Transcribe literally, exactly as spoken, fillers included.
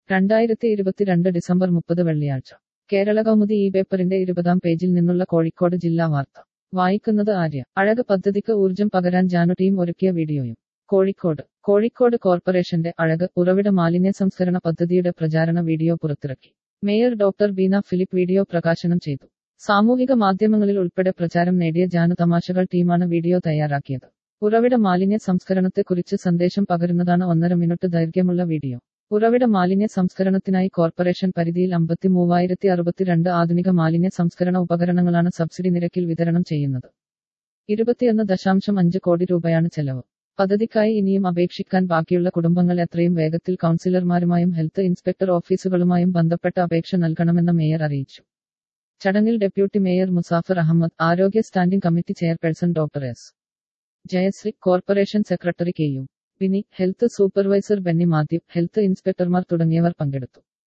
രണ്ടായിരത്തി ഇരുപത്തിരണ്ട് ഡിസംബർ മുപ്പത് വെള്ളിയാഴ്ച കേരള കൗമുദി ഈ പേപ്പറിന്റെ ഇരുപതാം പേജിൽ നിന്നുള്ള കോഴിക്കോട് ജില്ലാ വാർത്ത വായിക്കുന്നത് ആര്യ. അഴക് പദ്ധതിക്ക് ഊർജം പകരാൻ ജാനു ടീം ഒരുക്കിയ വീഡിയോയും. കോഴിക്കോട് കോഴിക്കോട് കോർപ്പറേഷന്റെ അഴക് ഉറവിട മാലിന്യ സംസ്കരണ പദ്ധതിയുടെ പ്രചാരണ വീഡിയോ പുറത്തിറക്കി. Mayor doctor Beena Philip video പ്രകാശനം ചെയ്തു. സാമൂഹിക മാധ്യമങ്ങളിൽ ഉൾപ്പെടെ പ്രചാരം നേടിയ ജാനു തമാശകൾ ടീമാണ് വീഡിയോ തയ്യാറാക്കിയത്. ഉറവിട മാലിന്യ സംസ്കരണത്തെക്കുറിച്ച് സന്ദേശം പകരുന്നതാണ് ഒന്നര മിനിറ്റ് ദൈർഘ്യമുള്ള വീഡിയോ. ഉറവിട മാലിന്യ സംസ്കരണത്തിനായി കോർപ്പറേഷൻ പരിധിയിൽ അമ്പത്തി മൂവായിരത്തി അറുപത്തിരണ്ട് ആധുനിക മാലിന്യ സംസ്കരണ ഉപകരണങ്ങളാണ് സബ്സിഡി നിരക്കിൽ വിതരണം ചെയ്യുന്നത്. ഇരുപത്തിയൊന്ന് ദശാംശം അഞ്ച് കോടി രൂപയാണ് ചെലവ്. പദ്ധതിക്കായി ഇനിയും അപേക്ഷിക്കാൻ ബാക്കിയുള്ള കുടുംബങ്ങൾ എത്രയും വേഗത്തിൽ കൗൺസിലർമാരുമായും ഹെൽത്ത് ഇൻസ്പെക്ടർ ഓഫീസുകളുമായും ബന്ധപ്പെട്ട അപേക്ഷ നൽകണമെന്ന് മേയർ അറിയിച്ചു. ചടങ്ങിൽ ഡെപ്യൂട്ടി മേയർ മുസാഫർ അഹമ്മദ്, ആരോഗ്യ standing committee chairperson doctor S Jayasree, corporation secretary K U Bini, health supervisor Benny Mathew, health ഇൻസ്പെക്ടർമാർ തുടങ്ങിയവർ പങ്കെടുത്തു.